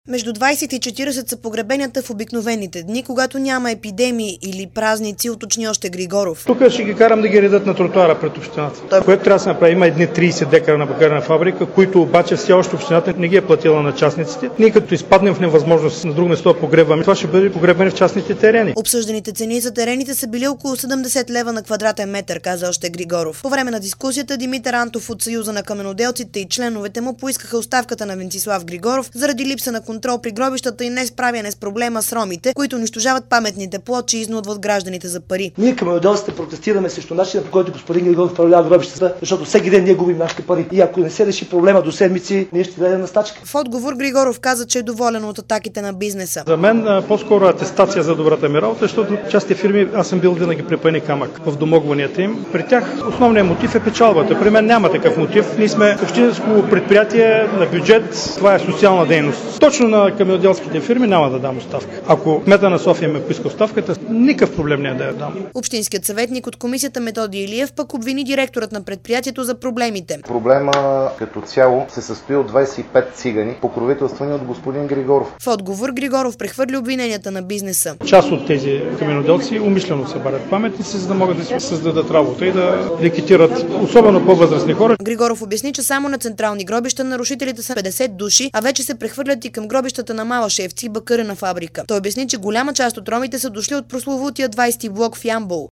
Между 20 и 40 са погребенията в обикновените дни, когато няма епидемии или празници, уточни още Григоров. Тук ще ги карам да ги редат на тротуара пред общината. Което трябва да се направи, има едни 30 декара на бакарена фабрика, които обаче все още общината не ги е платила на частниците. Ние като изпаднем в невъзможност на друго место да погребваме, това ще бъде погребане в частните терени. Обсъжданите цени за терените са били около 70 лева на квадратен метър, каза още Григоров. По време на дискусията Димитър Антов от Съюза на каменоделците и членовете му поискаха оставката на Венцислав Григоров заради липса на контрол при гробищата и не справяне с проблема с ромите, които унищожават паметните плочи и изнудват гражданите за пари. Ние каменоделците протестираме срещу начина, по който господин Григоров управлява гробищата, защото всеки ден ние губим нашите пари. И ако не се реши проблема до седмици, ние ще дадем на стачка. В отговор Григоров каза, че е доволен от атаките на бизнеса. За мен по-скоро атестация за добрата ми работа, защото частните фирми аз съм бил винаги препъни камък в домогванията им. При тях основният мотив е печалбата. При мен няма такъв мотив. Ние сме общинско предприятие на бюджет. Това е социална дейност. Точно на каменоделските фирми няма да дам оставка. Ако кмета на София ме поиска оставката, никакъв проблем не е да я дам. Общинският съветник от комисията Методи Илиев пък обвини директорът на предприятието за проблемите. Проблема като цяло се състои от 25 цигани, покровителствани от господин Григоров. В отговор Григоров прехвърли обвиненията на бизнеса. Част от тези каменоделци умишлено събарят паметници, за да могат да си създадат работа и да рекетират особено по-възрастни хора. Григоров обясни, че само на централни гробища нарушителите са 50 души, а вече се прехвърлят и към гробищата на Малашевци и бакарена фабрика. Той обясни, че голяма част от ромите са дошли от прословутия 20-ти блок в Ямбол.